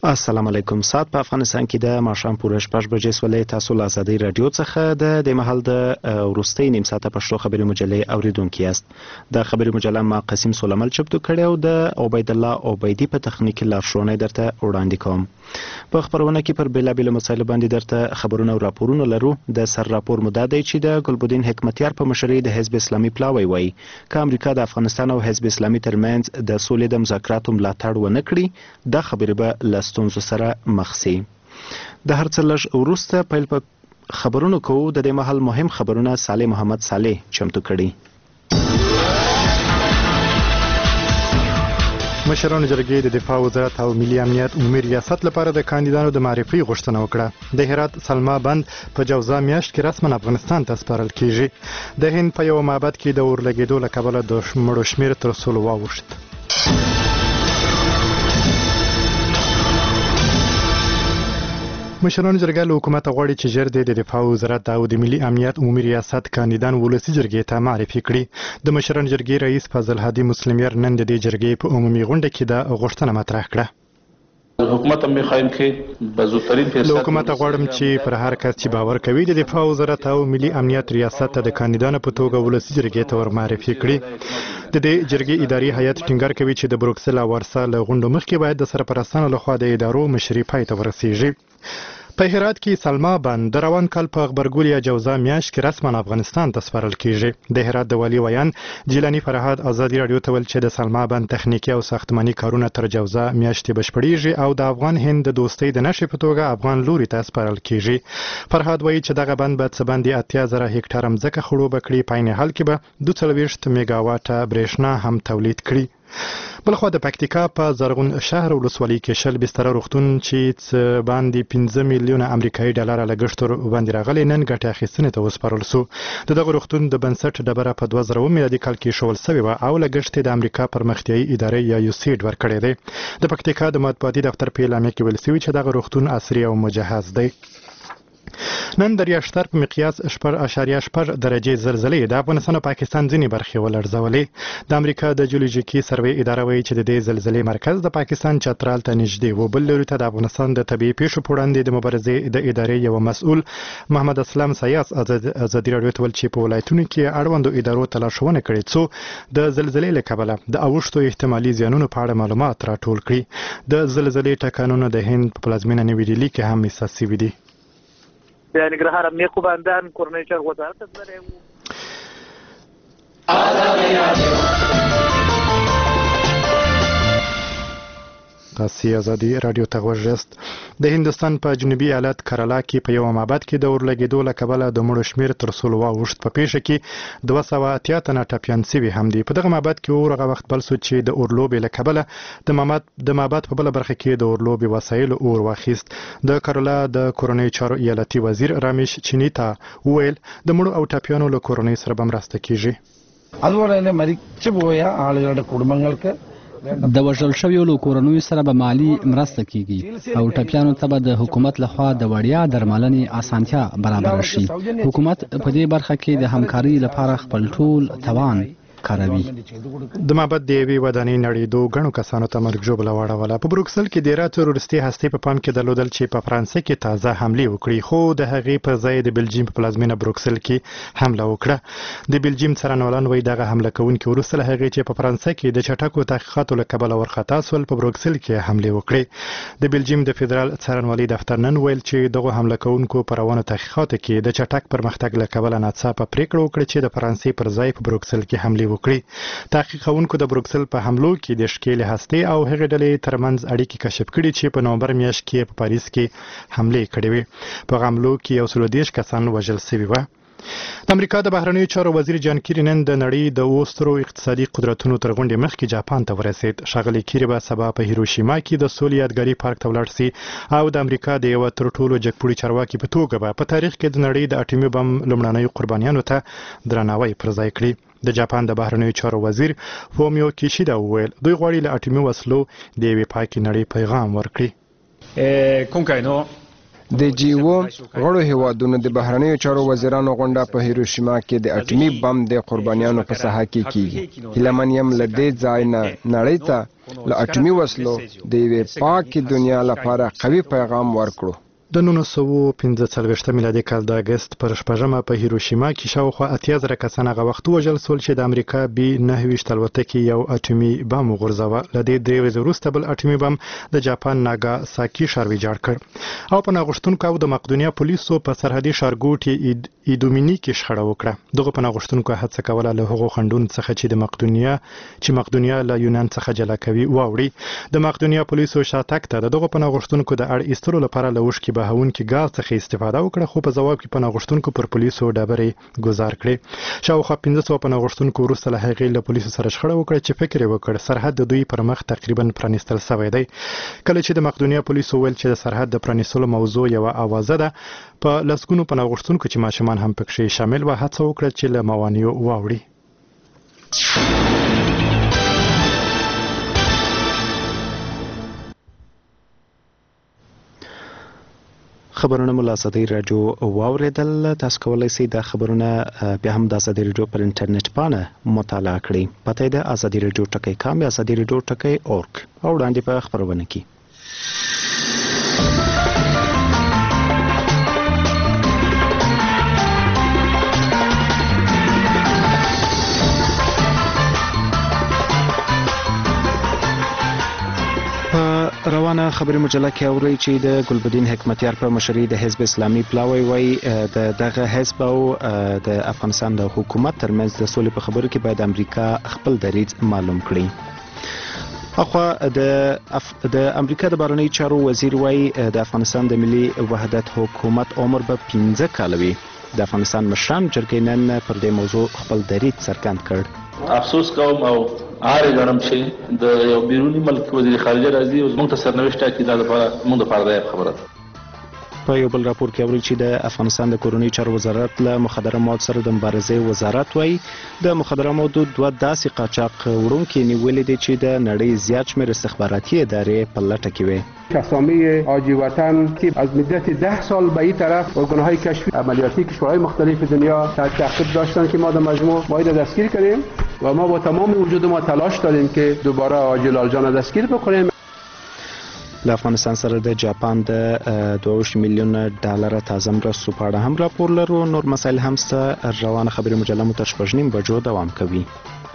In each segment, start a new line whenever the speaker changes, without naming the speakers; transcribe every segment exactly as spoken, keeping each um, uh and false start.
السلام علیکم. ساعت په افغانستان کې د ماښام پوره شپږ بجې سولې. تاسو له ازادۍ رادیو څخه د دې مهال د وروستۍ نیم ساعته پښتو خبري مجلې اوریدونکي یاست. د خبري مجله ما قسیم سولمل چمتو کړی او د عبید الله عبیدی په تخنیکي لارښوونې درته وړاندې کوم. په خبرونه کې پر بیلابیلو مسایلو باندې درته خبرونه او راپورونه لرو. د سر راپور مو دی چې د ګلبدین حکمتیار په مشرۍ د حزب اسلامي پلاوی وایي که امریکا د افغانستان او حزب اسلامي ترمنځ د سولې د مذاکراتو ملاتړ ونه کړي دا خبرې به له ستونزو سره مخ شي. د هر څه لږ وروسته پیل په خبرونو کوو. د دې مهال مهم خبرونه صالح محمد صالح چمتو کړي.
مشرانو جرګې د دفاع وزارت او ملي امنیت عمومي ریاست لپاره د کاندیدانو د معرفي غوښتنه وکړه. د هرات سلما بند په جوزا میاشت کې رسما افغانستان ته سپارل کیږي. د هند په یو معبد کې د اور لګېدو له کبله د مړو شمېر تر سلو واوښت. مشرانو جرګه له حکومت غواړي چې ژر د دفاع وزارت او د ملي امنیت عمومي ریاست کاندیدان ولسي جرګې ته معرفي کړي. د مشرانو جرګې رئیس فضل هادي مسلمیر نن د دې جرګې په عمومي غونډه کې د غوښتنه مطرح کړه.
حکومت هم میخوایم که به زودترین فرصت
له حکومت غواړم چې پر هر کس چې باور کوي د دفاع وزارت او ملي امنیت ریاست ته د کاندیدانو په توګه ولسي جرګې ته ور معرفي کړي. د دې جرګې اداري هیئت ټینګار کوي چې د بروکسل او ورسا له غونډو مخکې باید د سرپرستانو لخوا د ادارو مشري پای ته ورسیږي. په هرات کې سلما بند د روان کال په غبرګول یا جوزا میاشت کې رسما افغانستان ته سپارل کیږي. د هرات د والي ویان جیلانی فرهاد ازادي رادیو ته ویل چې د سلما بند تخنیکی او ساختماني کارونه تر جوزا میاشتې بشپړیږي او د افغان هند د دوستۍ د نښې په توګه افغان لوري ته سپارل کیږي. فرهاد وایي چې دغه بند به څه باندې اتیا زره هکټاره مځکه خړوبه کړي. په عین حال کې به دوه څلوېښت میګاواټه برېښنا هم تولید کړي. بلخوا د پکتیکا په زرغون شهر ولسوالۍ کې شل بستره روغتون چې باندې پنځه میلیونه امریکایي ډالر لګښت باندې راغلی نن ګټې اخیستنې ته وسپارل سو. د دغه روغتون د بنسټ ډبره په دوه زره میلادي کال کې ایښودل سوې وه او لګښت د امریکا پرمختیایي ادارې یا یوسیډ ورکړی دی. د پکتیکا د مطبوعاتي دفتر په اعلامیه کې ویل سوي چې دغه روغتون عصري او مجهز دی. نن د ریاشتر په مقیاس شپږ اعشاریه شپږ درجې زلزلې د افغانستان او پاکستان ځینې برخې ولړزولې. د امریکا د جیولوژیکي سروې اداره وایي چې د دې زلزلې مرکز د پاکستان چترال ته نږدې و. بل لوري ته د افغانستان د طبیعي پیښو په وړاندې د مبارزې د ادارې یو مسؤل محمد اسلام سیاس ازادي رادیو ته ویل چې په ولایتونو کې اړوندو ادارو ته لارښوونه کړې څو د زلزلې له کبله د اوښتو احتمالي زیانونو په اړه معلومات راټول کړي. د زلزلې ټکانونه د هند په پلازمینه نوي ډیلي کې هم احساس شوي دي.
یعنی نگرهار امنیت قوماندان کورنیچر وزارت داره
تاسې ازادي رادیو ته غوږ یاست. د هندوستان په جنوبي ایالت کرالا کې په یو معبد کې د اور لګېدو له کبله د مړو شمېر تر سلو واوښت. په پیښه کې دوه سوه اتیا تنه ټپیان سوي هم دي. په دغه معبد کې اور هغه وخت بل سو چې د اور لوبې له کبله د معبد د معبد په بله برخه کې د اور لوبې وسایلو اور واخیست. د کرالا د کورنۍ چارو ایالتي وزیر رامیش چینیتا وویل د مړو او ټپیانو له کورنۍ سره به مرسته کیږي.
د وژل شویو له کورنیو سره به مالي مرسته کیږي او ټپیانو ته به د حکومت لخوا د وړیا درملنې اسانتیا برابر شي. حکومت په دې برخه کې د همکارۍ لپاره خپل ټول توان کاروي.
د معبد د یوې ودانۍ نړېدو ګڼو کسانو ته مرګ ژوبله واړوله. په بروکسل کې ډیره تروریستي هستې په پام کې درلودل چې په فرانسه کې تازه حملې وکړي خو د هغې پر ځای د بلجیم په پلازمینه بروکسل کې حمله وکړه. د بلجیم څارنوالان وایي دغه حمله کوونکي وروسته له هغې چې په فرانسه کې د چټکو تحقیقاتو له کبله ورخطا سول په بروکسل کې حملې وکړې. د بلجیم د فدرال څارنوالۍ دفتر نن ویل چې دغه حمله کوونکو په روانو تحقیقاتو کې د چټک پرمختګ له کبله ناڅاپه پریکړه وکړه چې د فرانسې پر ځای په بروکسل کې حملې وکړي. تحقیق کوونکو د بروکسل په حملو کې د ښکېلې هستې او هغې ډلې ترمنځ اړیکې کشف کړي چې په نومبر میاشت کې په پاریس کې حملې کړې وې. په هغه حملو کې یو سل دېرش کسان وژل سوي وه. د امریکا د بهرنیو چارو وزیر جان کیری نن د نړۍ د اوو سترو اقتصادي قدرتونو تر غونډې مخکې جاپان ته ورسېد. ښاغلی کیری به سبا په هیروشیما کې د سولې یادګاري پارک ته ولاړ سي او د امریکا د یوه تر ټولو جګپوړي چارواکي په توګه به په تاریخ کې د نړۍ د اټومي بم لومړنیو قربانیانو ته درناوی پر ځای کړي. د جاپان د بهرنیو چارو وزیر فومیو کیشیدا وویل دوی غواړي له اټومي وسلو د یوې پاکې نړۍ پیغام ورکړي.
د جی او غړو هیوادونو د بهرنیو چارو وزیرانو غونډه په هیروشیما کې د اټومي بم د قربانیانو په ساحه کې کیږي. هیله من یم له دې ځای نه نړۍ ته له اټومي وسلو د یوې پاکې دنیا لپاره قوي پیغام ورکړو.
د نولس سوه پنځه څلوېښتم میلادي کال د اګست پر شپږمه په هیروشیما کې شاوخوا اتیا زره کسان هغه وخت وژل شول چې د امریکا بي نهه ویشت الوتکې یو اټومي بم وغورځاوه. له دې درې ورځې وروسته بل اټومي بم د جاپان ناګاساکي ښار ویجاړ کړ او په ناغوښتونکو او د مقدونیا پولیسو په سرحدي ښارګوټي ایدومیني کې شخړه وکړه. دغه په ناغوښتونکو هڅه کوله له هغو خنډونو څخه چې د مقدونیا چې مقدونیا له یونان څخه جلا کوي واوړي. د مقدونیا پولیسو شاتګ ته د دغه په ناغوښتونکو د اړ ایستلو لپاره له اوښکې بهونکي ګاز څخه استفاده وکړه، خو په ځواب کې په ناغوښتونکو پر پولیسو ډبرې ګزار کړې. شاوخوا پنځه سوه په ناغوښتونکو وروسته له هغې له پولیسو سره شخړه وکړه چې فکر یې وکړ سرحد د دوی پر مخ تقریبا پرانیستل شوی دی. کله چې د مقدونیا پولیسو ویل چې د سرحد د پرانیستلو موضوع یوه اوازه ده، په لسګونو په ناغوښتونکو چې ماشومان هم پکښې شامل وه هڅه وکړه چې له موانعو واوړي.
خبرونه مو له ازادۍ راډیو واورېدل. تاسو کولی شئ دا خبرونه بیا هم د ازادۍ راډیو پر انټرنیټ پاڼه مطالعه کړئ. پته یې ده ازادۍ راډیو ټکی کام یا ازادۍ راډیو ټکی اورګ او وړاندې په خپرونه کې. روانه خبري مجله کې اوري چې د ګلبدین حکمتیار په مشرۍ د حزب اسلامي پلاوی وای د دغه حزب او د افغانستان د حکومت ترمنځ د سولې په خبرو کې باید امریکا خپل دریځ معلوم کړي. اخوا د اف... د امریکا د بهرنیو چارو وزیر وای د افغانستان د ملي وحدت حکومت عمر به پنځه کاله وي. د افغانستان مشران جرګې نن پر دې موضوع خپل دریځ څرګند کړ.
افسوس کوم او آره ګڼم چې د یو بیرونی ملک وزیر خارجه راځي او زموږ ته سرنوشت ټاکي. دا لپاره موږ د پاره ده خبره ده.
په یو بل راپور کې اوري چې د افغانستان د کورنۍ چارو وزارت له مخدره موادو سره د مبارزې وزارت وایي د مخدره موادو دوه داسې قاچاق وړونکي نیولې دي چې د نړۍ زیات شمېر استخباراتي ادارې په لټه کې وي.
اسامی حاجی وطن که از مدت ده سال به این طرف ارگانهای کشفی عملیاتی کشورهای مختلف دنیا تحت تعقیب داشتن که ما در مجموع باید دستگیر کنیم و ما با تمام وجود ما تلاش داریم که دوباره حاجی لال جان دستگیر بکنیم.
له افغانستان سره د جاپان د دوه میلیون ډالر تازه مرستو په اړه هم راپور لرو. نور مسایل هم سته. روانه خبري مجله مو تر شپږ نیم بجو دوام کوي.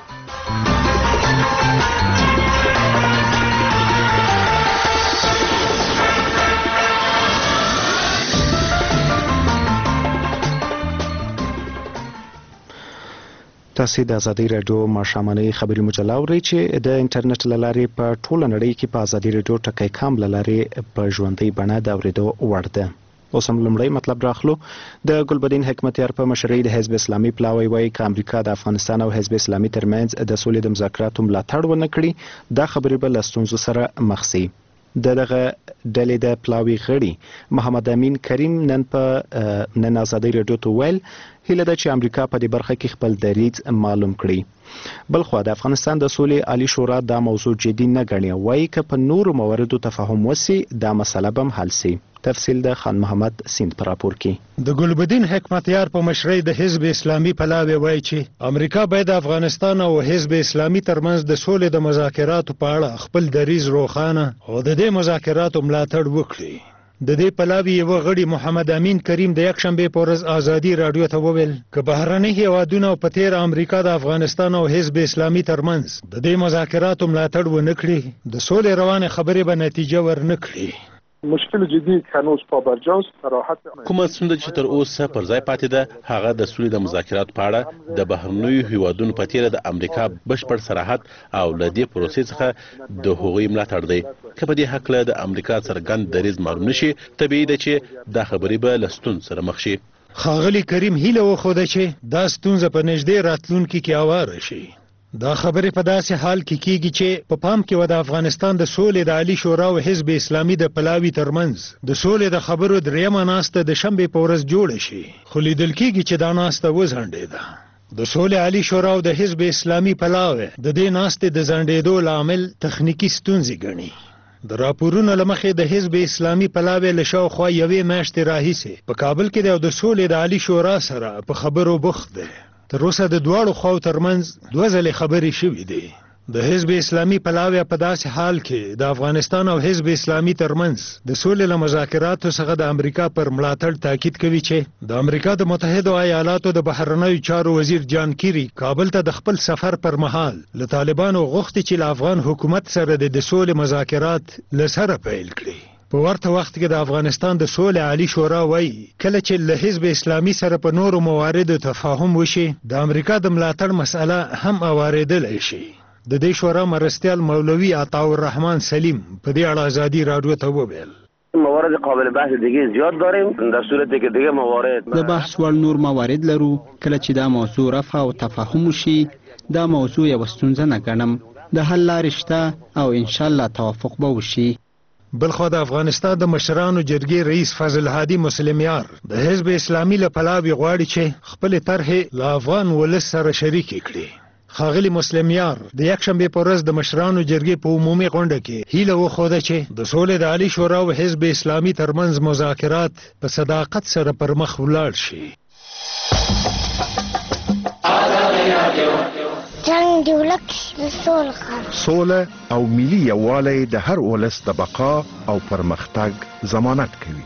تاسو د ازادۍ راډیو ماښامنۍ خبري مجله اورئ چې د انټرنیټ له لارې په ټوله نړۍ کې په ازادۍ راډیو ټکی کام له لارې په ژوندۍ بڼه د اورېدو وړ ده. اوس هم لومړی مطلب راخلو. د ګلبدین حکمتیار په مشرۍ د حزب اسلامي پلاوی وایي که امریکا د افغانستان او حزب اسلامي ترمنځ د سولې د مذاکراتو ملاتړ ونه کړي دا خبرې به له ستونزو سره مخ شي. د دغه ډلې د پلاوی غړي محمد امین کریم نن په نن ازادۍ راډیو ته ویل هیله ده چې امریکا په دې برخه کې خپل دریځ معلوم کړي. بلخوا د افغانستان د سولې عالی شورا دا موضوع جدي نه ګڼي. وایي که په نورو مواردو تفاهم وسی دا مسله به هم حل سي. تفصیل د خان محمد سیند پر راپور کې.
د ګلبدین حکمتیار په مشرۍ د حزب اسلامي پلاوی وایي چې امریکا باید د افغانستان او حزب اسلامي ترمنځ د سولې د مذاکراتو په اړه خپل دریځ روښانه او د دې مذاکراتو ملاتړ وکړي. د دې پلاوی یو غړي محمد امین کریم د یکشنبه په ورځ ازادي رادیو ته وویل چې بهرني هیوادونه په تیر امریکا د افغانستان او حزب اسلامي ترمنځ د دې مذاکراتو ملاتړ ونه کړي د سولې روانه خبرې به نتیجه ورنه کړي.
مشکل جدی هنوز پابرجاست. صراحت
کومه ستونزه چې تر اوسه پر ځای پاتې ده هغه د سولې د مذاکراتو په اړه د بهرنیو هیوادونو په تیر د امریکا بشپړ صراحت او له دې پروسې څخه د هغوی ملاتړ دی. که په دې حق له د امریکا څرګند دریځ معلوم نشي طبیعي ده چې دا خبرې به له ستونزو سره مخ شي.
ښاغلي کریم هیله وښوده چې دا ستونزه په نږدې راتلونکي کې هواره شي. دا خبرې په داسې حال کې کیږي چې په پام کې و د افغانستان د سولې د عالی شورا او حزب اسلامي د پلاوی ترمنځ د سولې د خبرو دریمه ناسته د شنبې په ورځ جوړه شي. خو لیدل کیږي چې دا ناسته وځنډېده. د سولې عالی شورا او د حزب اسلامي پلاوی د دې ناستې د ځنډېدو لامل تخنیکی ستونزې ګڼي. د راپورونو له مخې د حزب اسلامي پلاوی له شاوخوا یوې میاشتې راهیسې په کابل کې د د سولې د عالي شورا سره په خبرو بوخت دی. تر اوسه د دواړو خواو ترمنځ دوه ځلې خبرې شوې دي. د حزب اسلامي پلاوی په داسې حال کې د افغانستان او حزب اسلامي ترمنځ د سولې له مذاکراتو څخه د امریکا پر ملاتړ تاکید کوي چې د امریکا د متحدو ایالاتو د بهرنیو چارو وزیر جان کیری کابل ته د خپل سفر پر مهال له طالبانو غوښتي چې له افغان حکومت سره د سولې مذاکرات له سره پیل کړي. په ورته وخت کې د افغانستان د سولې عالي شورا وایي کله چې له حزب اسلامي سره په نورو مواردو تفاهم وشي د امریکا د ملاتړ مسأله هم اواریدلی شي. د دې شورا مرستیال مولوي عطا الرحمن سلیم په دې اړه ازادي رادیو ته وویل
موارد قابل بحث دیگه زیاد داریم در صورتی که دیگه موارد
د بحث وړ نور موارد لرو. کله چې دا موضوع رفع او تفاهم وشي دا موضوع یو ستونزه نه ګڼم. د حل لارې شته او ان شاء الله توافق به وشي.
بلخو د افغانستان د مشرانو جرګې رئیس فضل هادي مسلمیار د حزب اسلامي له پلاوي غواړي چې خپل طرحې له افغان ولس سره شریک کړي. ښاغلي مسلمیار د یکشنبې په ورځ د مشرانو جرګې په عمومي غونډه کې هیله وښوده چې د سولې د عالي شورا او حزب اسلامي ترمنځ مذاکرات په صداقت سره پر مخ ولاړ شي.
جنگ دی ولک د سولې
سوله او ملي یووالی د هر ولس د بقا او پرمختګ ضمانت کوي.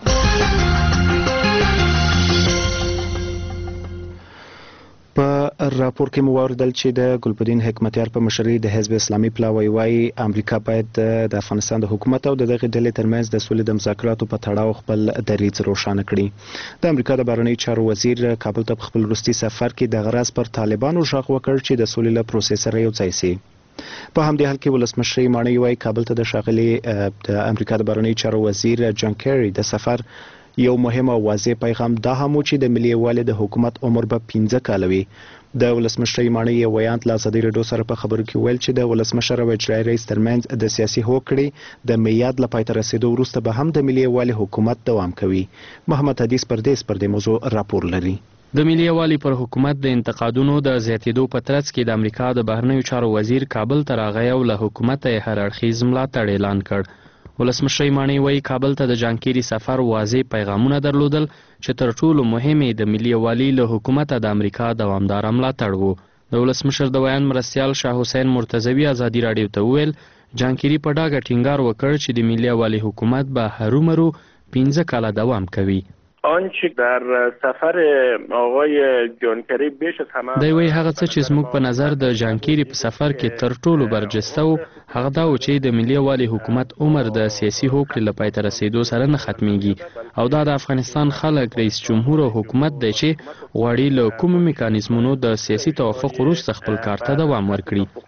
په راپور کې مو واوریدل چې د ګلبدین حکمتیار په مشرۍ د حزب اسلامي پلاوی وایي امریکا باید د افغانستان د حکومت او د دغه ډلې ترمنځ د سولې د مذاکراتو په تړاو خپل دریځ روښانه کړي. د امریکا د بهرنیو چارو وزیر کابل ته په خپل وروستي سفر کې د غرض پر طالبانو غږ وکړ چې د سولې له پروسې سره یو ځای سي. په همدې حال کې ولسمشر ماڼۍ وایي کابل ته د ښاغلي د امریکا د بهرنیو چارو وزیر جان کیری د سفر یو مهم او واضح پیغام دا هم چې د ملي یووالي د حکومت عمر به پنځه کاله وي. د ولسمشر ماڼۍ یو ویاند له ازادي راډیو سره په خبرو کې ویل چې د ولسمشر او اجرایي رئیس ترمنځ د سیاسي هوکړې د میعاد له پای ته رسیدو وروسته به هم د ملي یووالي حکومت دوام کوي. محمد حدیث پردیس پر دې موضوع راپور لري.
د ملي یووالي پر حکومت د انتقادونو د زیاتېدو په ترڅ کې د امریکا د بهرنیو چارو وزیر کابل ته راغی او له حکومت یې هر اړخیز ملاتړ اعلان کړ. ولسمشر ماڼۍ وایي کابل ته د جانکيري سفر واضح پیغامونه درلودل چې تر ټولو مهمې د ملي یووالي له حکومت د امریکا دوامدار ملاتړ وو. د ولسمشر د ویان مرستیال شاه حسین مرتضوی ازادي راډیو ته وویل جانکيري په ډاګه ټینګار وکړ چې د ملي یووالي حکومت به هرومرو پنځه کاله دوام کوي.
آنچه در سفر آقای جانکری بیش از همه
دی وی هغه څه چې زموږ په نظر د جانکيري په سفر کې تر ټولو برجسته وو هغه دا و چې د ملي یووالي حکومت عمر د سیاسي هوکړې له پای ته رسیدو سره نه ختمیږي او دا د افغانستان خلک رئیس جمهور او حکومت دی چې غواړي له کومو میکانیزمونو د سیاسي توافق وروسته خپل کار ته دوام ورکړي.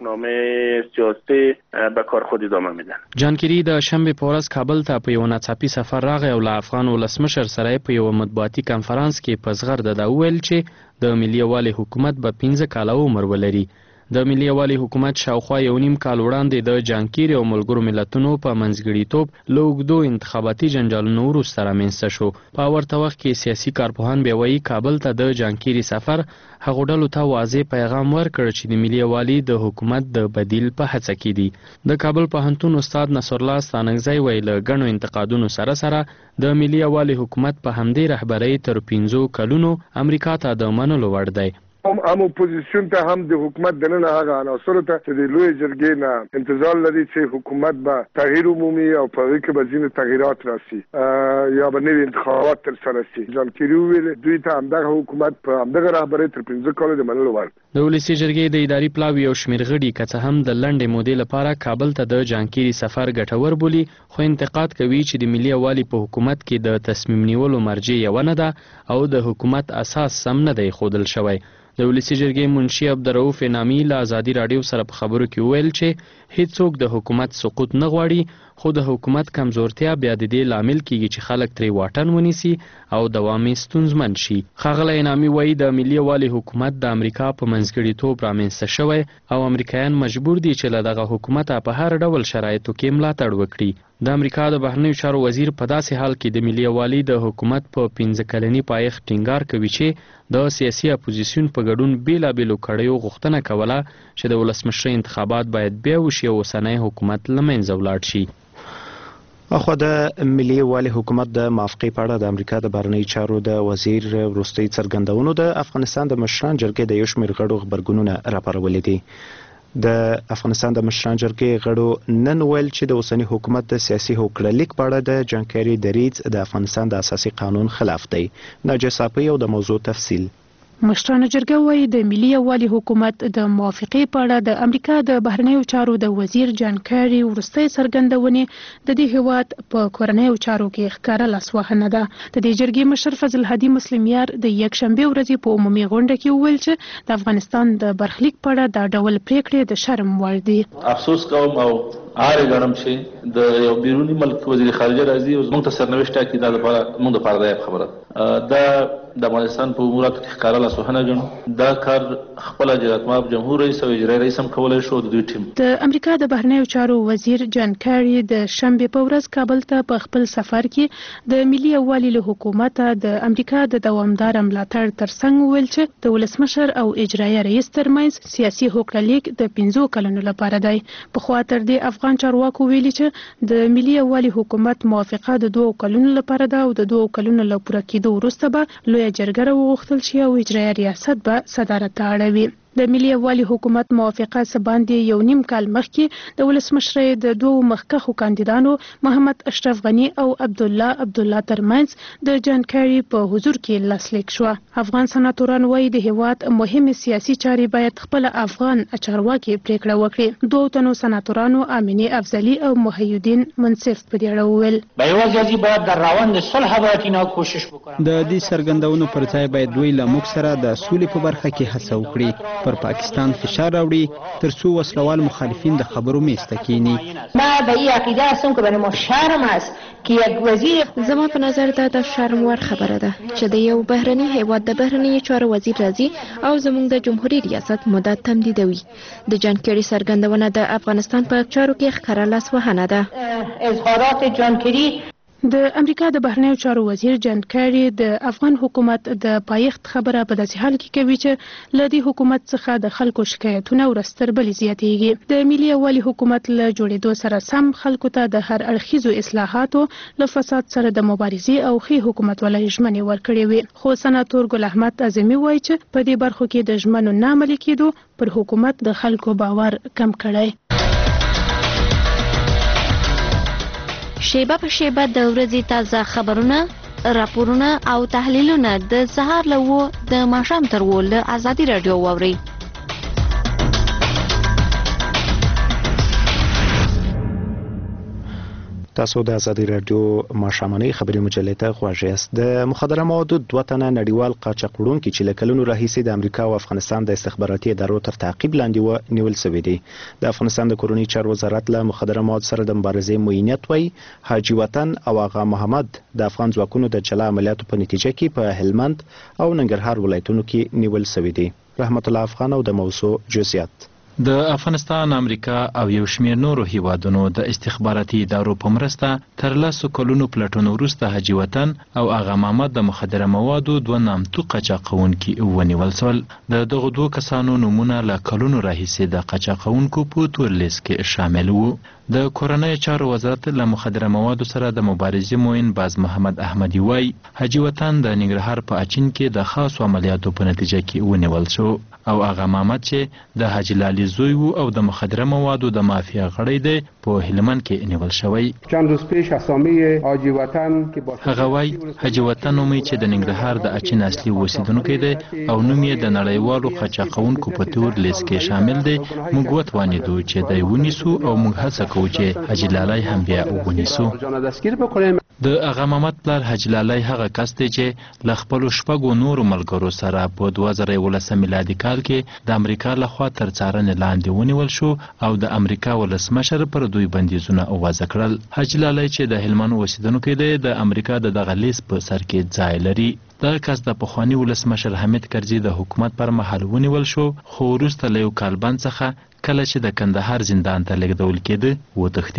سیاسي به کار خود ادامه میدن.
جانکيري د شنبه په ورځ کابل ته په یو ناڅاپي سفر راغی او له افغان ولسمشر سره په یو مطبوعاتي کنفرانس کې په زغرده دا ویل چې د ملي یووالي حکومت به پنځه کاله عمر ولري. د ملي یووالي حکومت شاوخوا یو نیم کال وړاندې د جانکيري او ملګرو ملتونو په منځګړیتوب له اوږدو انتخاباتي جنجالونو وروسته رامنځته شو. په ورته وخت کې سیاسي کارپوهان بیا وایي کابل ته د جانکيري سفر هغو ډلو ته واضح پیغام ورکړ چې د ملي یووالي د حکومت د بدیل په هڅه کې دي. د کابل پوهنتون استاد نصرالله ستانکزی وایي له ګڼو انتقادونو سره سره د ملي یووالي حکومت په همدې رهبرۍ تر پنځو کلونو امریکا ته د منلو وړ دی.
هم هم اپوزیسیون ته هم د حکومت دننه هغه عناصرو ته چې د لوی جرګې نه انتظار لري چې حکومت به تغییر عمومي او په هغې کې به ځینې تغییرات راسي یا به نوي انتخابات ترسره سي. جانکيري وویل دوی ته همدغه حکومت په همدغه رهبرۍ تر پنځه کاله د منلو وړ.
د ولسي جرګې د اداري پلاوي او شمېر غړي که څه هم د لنډې مودې لپاره کابل ته د جانکيري سفر ګټور بولي خو انتقاد کوي چې د ملي یووالي په حکومت کې د تصمیم نیولو مرجع یوه نه ده او د حکومت اساس سم نه دی ښودل شوی. د ولسي جرګې منشي عبدالرؤف انعامي له ازادي راډیو سره په خبرو کې وویل چې هیڅوک د حکومت سقوط نه غواړي خو د حکومت کمزورتیا بیا د دې لامل کیږي چې خلک ترې واټن ونیسي او دوام یې ستونزمن شي. ښاغلی انعامي وایي د ملي یووالي حکومت د امریکا په منځګړیتوب رامنځته شوی او امریکایان مجبور دي چې له دغه حکومته په هر ډول شرایطو کې ملاتړ وکړي. د امریکا د بهرنیو چارو وزیر په داسې حال کې د ملي یووالي د حکومت په پنځه کلني پایښت ټینګار کوي چې د سیاسي اپوزیسیون په ګډون بیلابیلو کړیو غوښتنه کوله چې د ولسمشر انتخابات باید بیا وشي او اوسنی حکومت له منځه ولاړ شي.
اخو د ملي والي حکومت د موافقې په اړه د امریکا د بهرنی چارو د وزیر وروستي څرګندونو د افغانستان د مشران جرګې د یو شمېر غړو خبرګونونه راپارولي دي. د افغانستان د مشران جرګې غړو نن ویل چې د اوسنی حکومت د سیاسي هوکړلیک په اړه د جانکاري دریځ د افغانستان د اساسي قانون خلاف دی. ناجیه صافی او د موضوع تفصیل.
مشرانو جرګه وايي د ملي یووالي حکومت د موافقې په اړه د امریکا د بهرنیو چارو د وزیر جان کاری وروستۍ څرګندونې د دې هیواد په کورنیو چارو کې ښکاره لاسوهنه ده. د دې جرګې مشر فضل هادي مسلمیار د یکشنبه ورځې په عمومي غونډه کې وویل چې د افغانستان د برخلیک په اړه دا ډول پریکړې د شرم وړ دي.
افسوس کوم او آره غنم چې د یو بیرونی ملک وزیر خارجه راځي او موږ ته سرنوشت ټاکي دا لپاره موږ د پاره خبره دا د افغانستان په اموراتو کې ښکاره لاسوهنه ګڼو. دا کار خپل جلالتمآب جمهور رئیس او اجرایي رئیس هم کولای شو. د دوی ټیم
د امریکا د بهرنیو چارو وزیر جان کاری د شنبه په ورځ کابل ته په خپل سفر کې د ملي یووالي له حکومت د امریکا د دوامدار ملاتړ ترڅنګ ویل چې د ولسمشر او اجرایي رئیس ترمنځ سیاسي هوکړلیک د پنځو کلونو لپاره دی. په خوا تر دې افغان چارواکو ویلي چې د ملي یووالي حکومت موافقه د دوه کلونو لپاره ده او د دوه کلونو له پوره کېدو وروسته به لویه جرګه وغوښتل شي او اجرایي ریاست به صدارت ته اړوي. د ملي یووالي حکومت موافقه سباندې یو نیم کال مخکې د ولسمشر د دوه مخکښو کاندیدانو محمد اشرف غنی او عبد الله عبد الله ترمنځ د جان کاری په حضور کې لاسلیک شو. افغان سناتوران وايي د هیواد مهمه سیاسي چارې باید خپل افغان چارواکي پریکړه وکړي. دوه تنو سناتورانو امینه افضلی او محی الدین منصف په دې اړه وویل
بایوازي باید د روان د صلح باتینا کوشش وکړي.
د دې سرګندونو پر ځای باید دوی له موږ سره د سولې په برخه کې هڅه وکړي. پر پاکستان فشار راوړي ترڅو وسلوال مخالفین د خبرو میز ته کینی.
ما به این عقیده هستم که برای ما شرم است که یک وزیر
زما په نظر دا د شرم وړ خبره ده چې د یو بهرني هیواد د بهرنی چارو وزیر راځي او زموږ د جمهوریت ریاست مدت تمدیدوي. د جان کری سرګندونه د افغانستان په چارو کې ښکاره لاسوهنه ده.
اظهارات جان کری
د امریکا د بهرنیو چارو وزیر جان کاری د افغان حکومت د پایښت خبره په داسې حال کې کوي چې له دې حکومت څخه د خلکو شکایتونه ورستر بلې زیاتېږي. د ملي یووالي حکومت له جوړېدو سره سم خلکو ته د هر اړخیزو اصلاحاتو له فساد سره د مبارزې او ښې حکومتولۍ ژمنې ورکړې وي. خو سناتور ګل احمد اعظمي وایي چې په دې برخو کې د ژمنو نه عملي کېدو پر حکومت د خلکو باور کم کړی.
شیبه په شیبه د ورځې تازه خبرونه، راپورونه او تحلیلونه د سهار له اوه د ماښام تر اوه له ازادي راډیو واورئ.
تاسو د ازادي رادیو ماښامنۍ خبري مجلې ته غوږ یاست. د مخدره موادو دوه تنه نړیوال قاچاقوړونکي چې له کلونو راهیسې د امریکا او افغانستان د استخباراتي ادارو تر تعقیب لاندې و نیول شوي دي. د افغانستان د کورني چارو وزارت له مخدره موادو سره د مبارزې معینیت وایي حاجي وطن او آغا محمد د افغان ځواکونو د جلا عملیاتو په نتیجه کې په هلمند او ننګرهار ولایتونو کې نیول شوي دي. رحمت الله افغان او د موضوع جزئیات.
د افغانستان، امریکا او یو شمېر نورو هیوادونو د استخباراتي ادارو په مرسته تر لسو کلونو پلټنو وروسته حاجي وطن او آغا محمد د مخدره موادو دوه نامتو قاچاقونکي ونیول شول. د دغو دوه کسانو نومونه له کلونو راهیسې د قاچاقونکو په تور لیست کې شامل وو. د کورنۍ چارو وزارت له مخدره موادو سره د مبارزې موین باز محمد احمدي وایي حاجي وطن د ننګرهار په اچین کې د خاصو عملیاتو په نتیجه کې ونیول شو او آغا محمد چې د حاجي لالي زوی و او د مخدره موادو د مافیا غړی دی په هلمند کې نیول شوی.
چند روز پیش اسامی حاجی وطن
هغه وایي حاجي وطن نومي چې د ننګرهار د اچین اصلي اوسیدونکی دی او نوم یې د نړیوالو قاچاقونکو په تور لیست کې شامل دی. موږ وتوانیدو چې دی ونیسو او موږ هڅه کوو چې حاجي لالی هم بیا ونیسو. د آغا محمد پلار حاجي لالی هغه کس دی چې له خپلو شپږو نورو ملګرو سره په دوه زره یولسم میلادي کال کې د امریکا لخوا تر څارنې لاندې ونیول شو او د امریکا ولسمشر پر دوی بندیزونه وضع کړل. حاجي لالی چې د هلمند اوسیدونکی دی د امریکا د دغه لیست په سر کې ځای لري. دغه کس د پخواني ولسمشر حمید کرزي د حکومت پر مهال ونیول شو خو وروسته له یو کال بند څخه کله چې د کندهار زندان ته لیږدول کېده وتښتېد.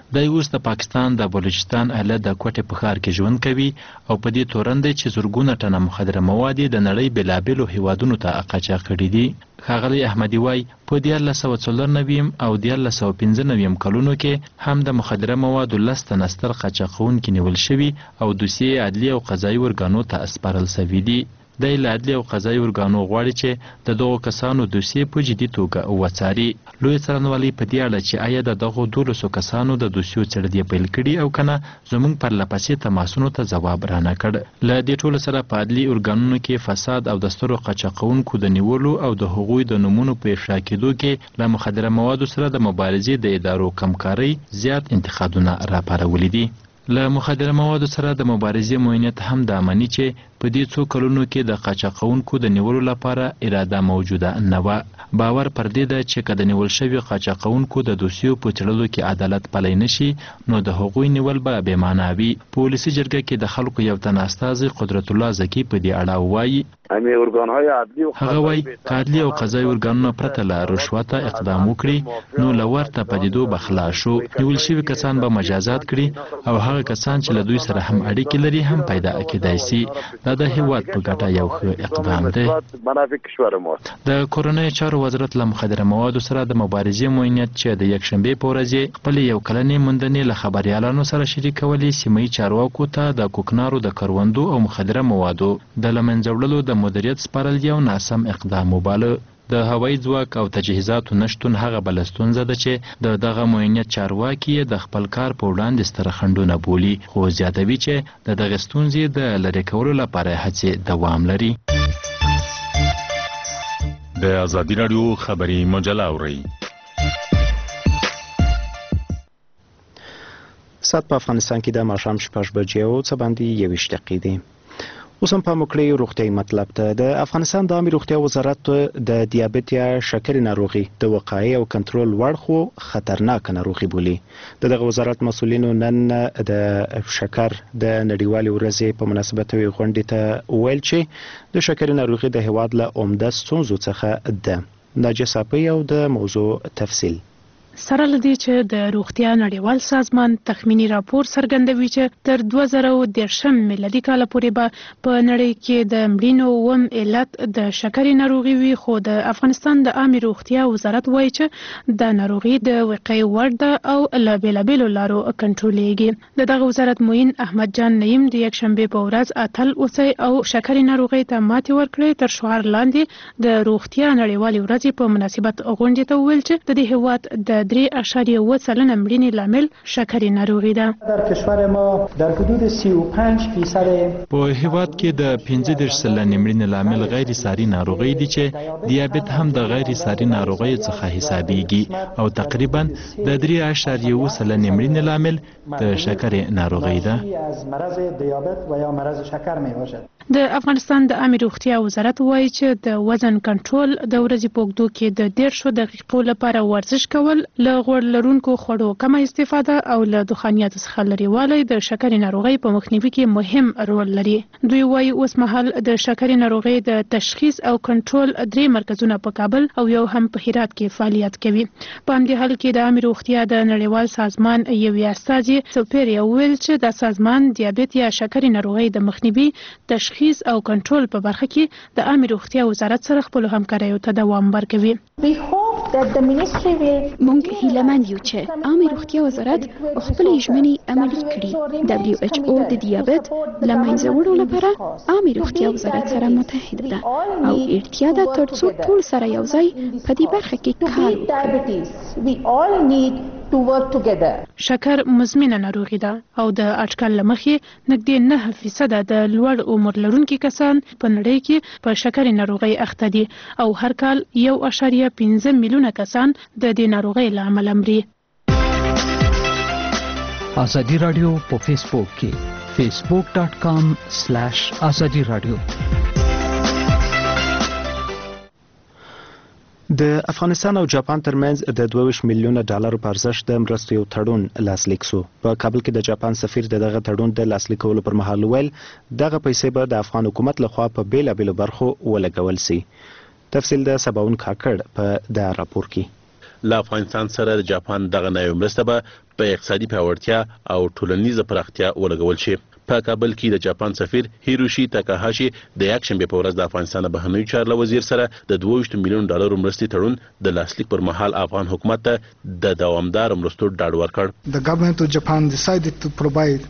دی اوس د پاکستان د بلوچستان اهله د کوټې په ښار کې ژوند کوي او په دې تورن دی چې زرګونه ټنه مخدره مواد د نړۍ بېلابېلو هیوادونو ته قاچاق کړي دي. ښاغلی احمدي وایي په دیارلس سوه څلور نویم او دیارلس سوه پنځه نویم کلونو کې هم د مخدره موادو لس تنه ستر قاچاقونکي نیول شوي او دوسیې عدلي او قضایي ورګانو ته سپارل سوي دي. دی له عدلي او قضایي ورګانو غواړي چې د دغو کسانو دوسیې په جدي توګه وڅاري. لوی څارنوالۍ په دې اړه چې آیا د دغو دولسو کسانو د دوسیو څېړل یې پیل کړي او که نه زموږ پرلهپسې تماسونو ته ځواب رانه کړ. له دې ټولو سره په عدلي ارګانونو کې فساد او د سترو قاچاقونکو د نیولو او د هغوی د نومونو په افشا کېدو کې له مخدره موادو سره د مبارزې د ادارو کمکارۍ زیات انتقادونه راپارولي دي. له مخدره موادو سره د مبارزې معینیت هم دا مني چې په دې څو کلونو کې د قاچاقونکو د نیولو لپاره اراده موجوده نه وه. باور پر دې ده چې که د نیول شوي قاچاقونکو د دوسیو په څېړلو کې عدالت پلی نشي نو د هغوی نیول به بېمانا وي. په ولسي جرګه کې د خلکو یو تن استازی قدرت الله زکي په دې اړه وایي. هغه وایي که عدلي او قضایي ارګانونه پرته له رشوته اقدام وکړي نو له ورته پدیدو به خلاص شو. نیول شوي کسان به مجازات کړي او هغه کسان چې له دوی سره هم اړیکې لري هم پیدا کېدای سي. دا د هیواد په ګټه یو ښه اقدام دی. د کورنیو چارو وزارت له مخدره موادو سره د مبارزې معینیت چې د یکشنبې په ورځ خپلې یو کلنې موندنې له خبریالانو سره شریکولې سیمهیي چارواکو ته د کوکنارو د کروندو او مخدره موادو د له منځه وړلو د مدیریت سپارل یو ناسم اقدام وباله. د هوایي ځواک او تجهیزاتو نشتون هغه بله ستونزه ده چې د دغه معینیت چارواکي یې د خپل کار په وړاندې ستره خنډونه بولي، خو زیاتوي چې د دغې ستونزې د لرې کولو لپاره هڅې دوام لري.
د ازادي راډیو خبري مجله اورئ.
ساعت په افغانستان کې د ماښام شپږ بجې او څه باندې یوویشت دقیقې دي. اوس هم پام وکړئ روغتیایي مطلب ته. د افغانستان د عامې روغتیا وزارت د دیابت یا شکرې ناروغي د وقایې او کنټرول وړ خو خطرناکه ناروغي بولي. د دغه وزارت مسؤلینو نن د شکر د نړیوالې ورځې په مناسبت یوې غونډې ته وویل چې د شکرې ناروغي د هیواد له عمده ستونزو څخه ده. ناجیه صافی او د موضوع تفصیل.
سره لدی چې د روغتیا نړیوال سازمان تخمینی راپور څرګندوي چې تر دوه زره دېرشم میلادي کال پورې به په نړۍ کې د مړینو اووم علت د شکرې ناروغي وي، خو د افغانستان د عامې روغتیا وزارت وایي چې د ناروغي د وقایې وړ ده او له بېلابېلو لارو کنټرولېږي. د دغه وزارت معین احمد جان نعیم د یکشنبې په ورځ اتل اوسئ او شکرې ناروغۍ ته ماتې ورکړئ تر شعار لاندې د روغتیا نړیوالې ورځې په مناسبت غونډې ته وویل چې د دې هیواد د درې اشاریه اوه سلنه مړینې لامل شکرې ناروغي ده.
در کشور ما در حدود سی و پنج فیصد
په هیواد کې د پنځه دېرش سلنې مړینې لامل غیر ساري ناروغۍ دي چې دیابت هم د غیر ساري ناروغیو څخه حسابېږي او تقریبا د درې اشاریه اوه سلنې مړینې لامل د شکرې ناروغۍ ده.
د افغانستان د عامې روغتیا وزارت وایي چې د وزن کنټرول د ورځې په اوږدو کې د دېرشو دقیقو لپاره ورزش کول، له غوړ لرونکو خوړو کمه استفاده او له دخانیاتو څخه لرېوالی د شکرې ناروغۍ په مخنیوي کې مهم رول لري. دوی وایي اوس مهال د شکرې ناروغۍ د تشخیص او کنټرول درې مرکزونه په کابل او یو هم په هرات کې فعالیت کوي. په همدې حال کې د عامې روغتیا د نړیوال سازمان یوې استازي سوپیریا وویل چې دا سازمان دیابت یا شکرې ناروغۍ د مخنیوي، تشخیص او کنټرول په برخه کې د عامې روغتیا وزارت سره خپلو همکاریو ته دوام ورکوي.
موږ هیلهمند یو چې عامې روغتیا وزارت خپلې ژمنې عملي کړي. دبلیو ایچ او د دیابت له منځه وړلو لپاره عامې روغتیا وزارت سره متحده ده او اړتیا ده تر څو ټول سره یو ځای په دې برخه کې کار وکړو.
شکر مزمنه ناروغي ده او د اټکل له مخې نږدې نه فیصده د لوړ عمر لرونکي کسان په نړۍ کې په شکرې ناروغۍ اخته دي او هر کال یو اشاریه پنځه میلیونه کسان د دې ناروغۍ له امله مري.
ازادي راډیو په فیسبوک کې facebook dot com slash azadi radio.
د افغانستان او جاپان ترمنځ د دوه ویشت میلیونه ډالرو په ارزښت د مرستو یو تړون لاسلیک شو. په کابل کې د جاپان سفیر د دغه تړون د لاسلیکولو پر مهال ویل دغه پیسې به د افغان حکومت لخوا په بیلابېلو برخو ولګول شي. تفصیل د سباون کاکړ په دا راپور کې.
له افغانستان سره د جاپان دغه نوې مرسته به په اقتصادي پیاوړتیا او ټولنیزه پراختیا ولګول شي. په کابل کې د جاپان سفیر هیروشي تاکاهاشي د یکشنبې په ورځ د افغانستان د بهرنیو چارو وزیر سره د دوه ویشت میلیون ډالرو مرستې تړون د لاسلیک پر مهال افغان حکومت ته د دوامدار مرستو ډاډ ورکړ.
The government of Japan decided to provide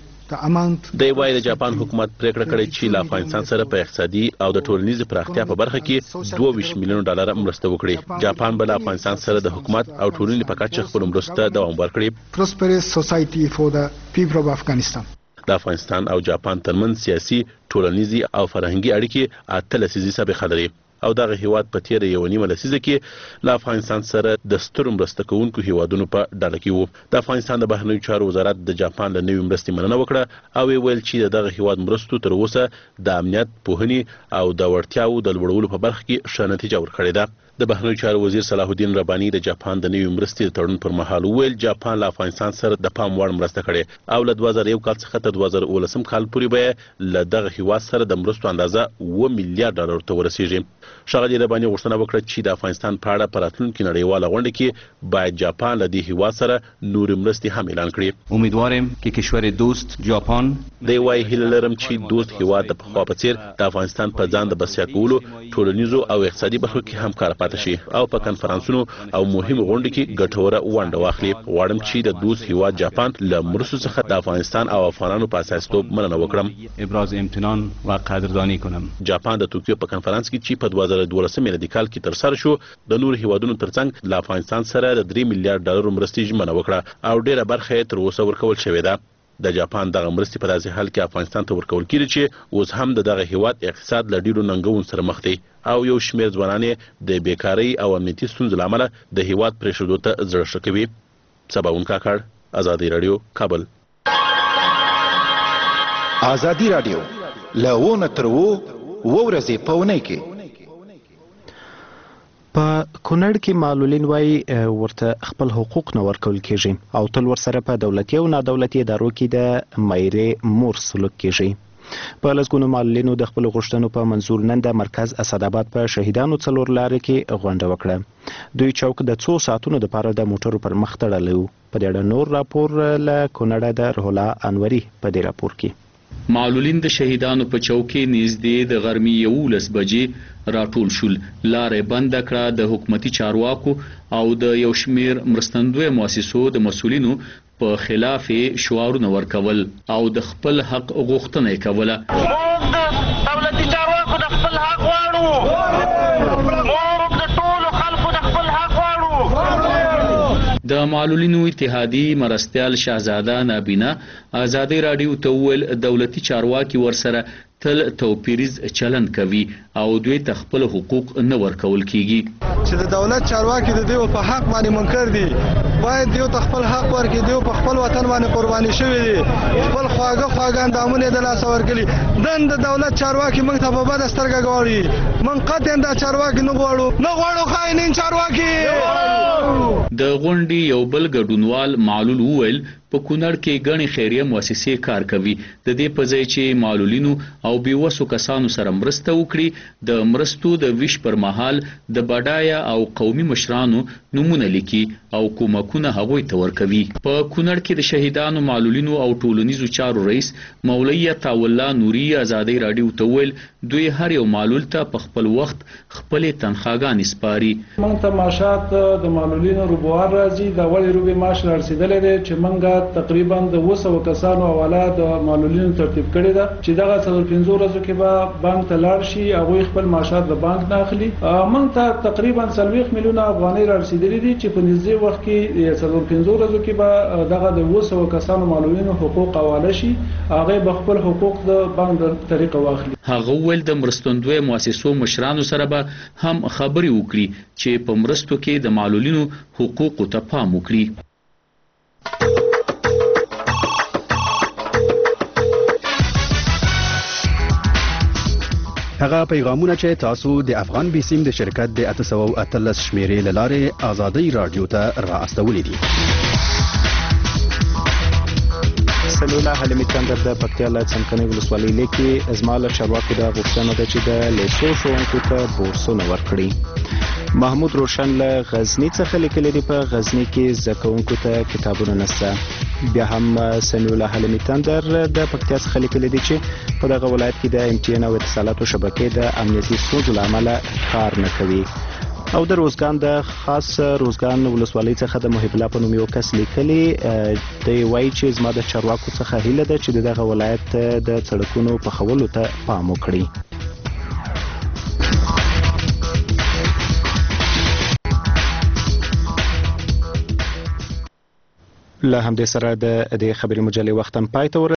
دی وايي د جاپان حکومت پریکړه کړې چې له افغانستان سره په اقتصادي او د ټولنیزې پراختیا په برخه کې دوه ویشت میلیون ډالر مرسته وکړي. جاپان به له افغانستان سره د حکومت او ټولنې په کچه خپل مرسته دوام ورکړي.
Prosperous society for the people of Afghanistan.
د افغانستان او جاپان ترمنځ سیاسي، ټولنیزي او فرهنګي اړیکې اته لسیزې سابقه لري او دغه هیواد په تیره یوه نیمه لسیزه کې له افغانستان سره د سترو مرسته کوونکو هیوادونو په ډله کې وو. د افغانستان د بهرنیو چارو وزارت د جاپان له نوې مرستې مننه وکړه او ویل چې دغه هیواد مرستو تر اوسه د امنیت، پوهنې او د وړتیاو د لوړولو په برخه کې ښه نتیجه ورکړې ده. د بهرنیو چارو وزیر صلاح الدین رباني د جاپان د نوې مرستې د تړون پر مهال وویل جاپان له افغانستان سره د پام وړ مرسته کړې او له دوه زره یو کال څخه تر دوه زره اوولسم کال پورې به له دغه هیواد سره د مرستو اندازه اوه میلیارډ ډالر ته ورسیږي. ښاغلي رباني غوښتنه وکړه چې د افغانستان په اړه په راتلونکي نړیواله غونډه کې باید جاپان له دې هیواد سره نورې مرستې هم اعلان کړي.
امیدوارم که کشور دوست جاپان
دی وايي هیله لرم چې دوست هیواد د پخوا په څیر د افغانستان په ځان د بسیا کولو، ټولنیزو او اقتصادي برخو کې همکاره پاتې شي او په کنفرانسونو او مهمو غونډو کې ګټوره ونډه واخلي. غواړم چې د دوست هیواد جاپان له مرستو څخه د افغانستان او افغانانو په اساسیتوب مننه وکړم.
ابراز امتنان و قدردانی کنم.
جاپان د توکیو په کنفرانس کې چې په دوه زره دولسم میلادي کال کې ترسره شو د نور هیوادونو ترڅنګ له افغانستان سره د درې میلیارډ ډالرو مرستې ژمنه وکړه او ډیره برخه یې تر اوسه ورکول شوې ده. د جاپان دغه مرستې په داسې حال کې افغانستان ته ورکول کیږي چې اوس هم د دغه هیواد اقتصاد له ډیرو ننګونو سره مخ دی او یو شمېر ځوانان د بیکارۍ او امنیتي ستونزو له امله د هیواد پرېښودو ته زړه ښه کوي. سباون کاکړ، ازادي راډیو، کابل.
ازادي راډیو له ونه تر اووه ورځې په اونۍ کې
په کونړ کې معلولین وايي ورته خپل حقوق نه ورکول کیږي او تل ورسره په دولتي او نادولتي ادارو کې د مایرې مور سلوک کیږي. په لسګونو معلولینو د خپل غوښتنو په منظور نن د مرکز اسداباد په شهیدانو څلور لارې کې غونډه وکړه. دوی چوک د څو ساعتونو لپاره د موټرو پر مخ تړلی و. په دې اړه نور راپور له کونړه د روح الله انوري په دې راپور کې.
معلولین د شهیدانو په چوک کې نږدې د غرمې یولس بجې راټول شول. لارې بنده کړه. د حکومتي چارواکو او د یو شمیر مرستندوی مؤسسو د مسؤلینو په خلاف شعارونه ورکول او د خپل حق غوښتنه یې کوله.
موږ د دولتي چارواکو د خپل حق غواړو. موږ د ټولو خلکو د خپل حق غواړو.
د معلولینو اتحادی مرستیال شهزاده نابینا ازادي راډیو ته وویل دولتي چارواکي ورسره تل توپیریز چلند کوي او دوی ته خپل حقوق نه ورکول کیږي.
چې د دولت چارواکي د دوی په حق باندې منکر دي، باید دوی ته خپل حق ورکړي. دوی په خپل وطن باندې قرباني شوي دي، خپل خواږه خواږه اندامونه د لاسه ورکړي. نن د دولت چارواکي موږ ته په بده سترګه ګوري. موږ قطعا دا چارواکي نه غواړو، نه غواړو خاینین چارواکي.
د غونډې یو بل ګډونوال معلول وویل په کونړ کې ګڼې خیریه مؤسسې کار کوي. د دې په ځای چې معلولینو او بیوسو کسانو سره مرسته وکړي، د مرستو د ویش پر مهال د بډایه او قومي مشرانو نمونه لیکي او کومکونه هغوی ته ورکوي. په کونړ کې د شهیدانو معلولینو او ټولنیزو چارو رئیس مولوي عطاالله نوري ازادي راډیو ته ویل دوی هر یو معلول ته په خپل وخت خپلې تنخواګانې سپاري.
موږ ته معاشات د معلولینو ربوار راځي. د اولې روبې معاش رارسېدلی دی چې موږ تقریبا د اوه سوه کسانو حواله د معلولینو ترتیب کړې ده چې دغه څلور پنځه ورځو کې به بانک ته لاړ شي، هغوی خپل معاشات د بانک نه اخلي. موږ ته تقریبا څلوېښت میلیونه افغانۍ رارسېدلي دي چې په نږدې وخت کې څلور پنځه ورځو کې به دغه د اوه سوه کسانو معلولینو حقوق حواله شي، هغوی به خپل حقوق د بانک د طریقه واخلي.
هغه وویل د مرستندوی مؤسسو مشرانو سره به هم خبرې وکړي چې په مرستو کې د معلولینو حقوقو ته پام وکړي.
هغه پیغامونه چې تاسو د افغان بیسیم د شرکت د اته سوه او اتلس شمیرې له لارې ازادي راډیو ته را استولي دي.
سلیلا حلیمي چندر د پکتیا له څمکنۍ ولسوالۍ لیکي زما له چارواکو دا غوښتنه ده چې د لیسو ښوونکو ته بورسونه ورکړي. محمود روشن له غزنی څخه لیکلي دي په غزنی کې زکونکو ته کتابونه نشته. بیا هم سمیع الله حلمي تندر د پکتیا څخه لیکلي دي چې په دغه ولایت کې د ام ټي ان او اتصالاتو شبکې د امنیتي ستونزو له امله کار نه کوي. او د روزګان د خاص روزګان ولسوالۍ څخه د محب الله په نوم یو کس لیکلي دی وایي چې زما د چارواکو څخه هیله ده چې دغه ولایت د سړکونو پخولو ته پام وکړي. له همدې سره د دې خبري مجلې وخت هم پای ته